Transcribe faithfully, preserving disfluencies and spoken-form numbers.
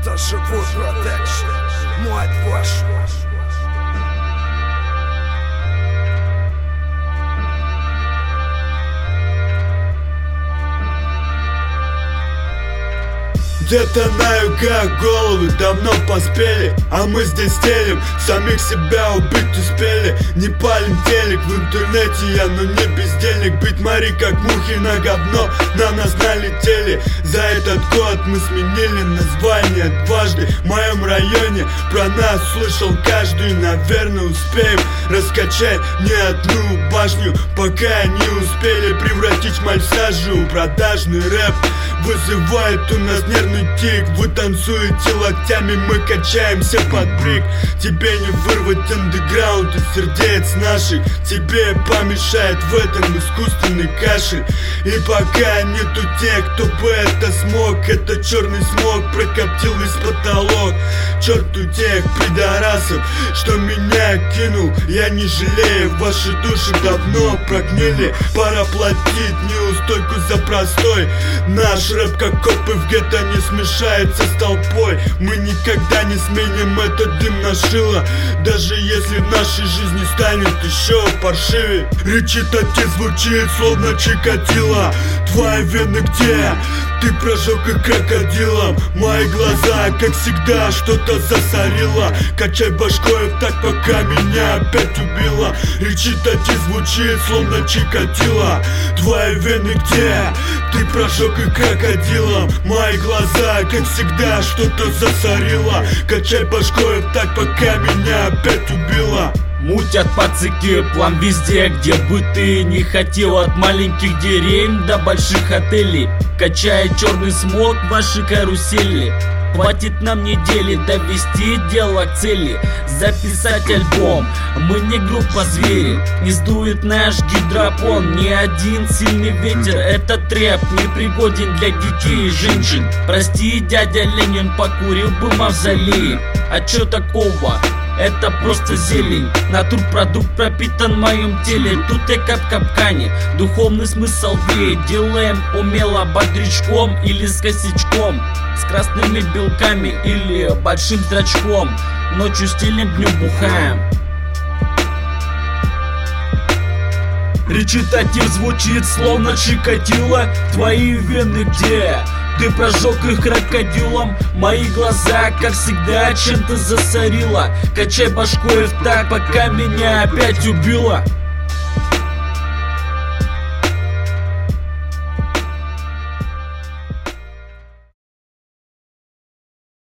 Это живой продакшн, мать вашу. Детонаю, как головы давно поспели, а мы здесь стелим, самих себя убить успели. Не палим телек, в интернете я, но не бездельник. Быть Мари как мухи на говно, на нас налетели. За этот год мы сменили название дважды. В моем районе про нас слышал каждый. Наверное успеем раскачать не одну башню, пока не успели превратить в мальсажу. Продажный рэп вызывает у нас нервный тик. Вы танцуете локтями, мы качаемся под брик. Тебе не вырвать андеграунд из сердец наших. Тебе помешает в этом искусственный кашель. И пока нету тех, кто бы это смог, это черный смог прокоптил весь потолок. Черту тех пидорасов, что меня кинул. Я не жалею, ваши души давно прогнили. Пора платить неустойку за простой. Наш рэп как копы в гетто не смешается с толпой. Мы никогда не сменим этот дым на шило, даже если в нашей жизни станет еще паршивее. Речитатив звучит словно Чикатило. Твои вены где? Ты прожег их крокодилом. Мои глаза, как всегда, что-то засорило. Качай башкой так, пока меня опять убило. Речитатив звучит словно Чикатило. Твои вены где? Ты прожег их крокодилом. Мои глаза, как всегда, что-то засорило. Качай башкой так, пока меня опять убило. Мутят пацыки, план везде, где бы ты не хотел. От маленьких деревень до больших отелей. Качает черный смог ваши карусели. Хватит нам недели довести дело к цели. Записать альбом, мы не группа звери. Не сдует наш гидропон ни один сильный ветер. Этот рэп непригоден для детей и женщин. Прости, дядя Ленин, покурил бы мавзолей. А чё такого? Это просто зелень. Натурпродукт пропитан в моем теле. Тут я как в капкане. Духовный смысл веет. Делаем умело бодрячком или с косячком, с красными белками или большим зрачком. Ночью стилем, днем бухаем. Речитатив звучит словно Чикатило. Твои вены где? Ты прожег их крокодилом. Мои глаза, как всегда, чем-то засорило. Качай башкой в так, пока меня опять убило.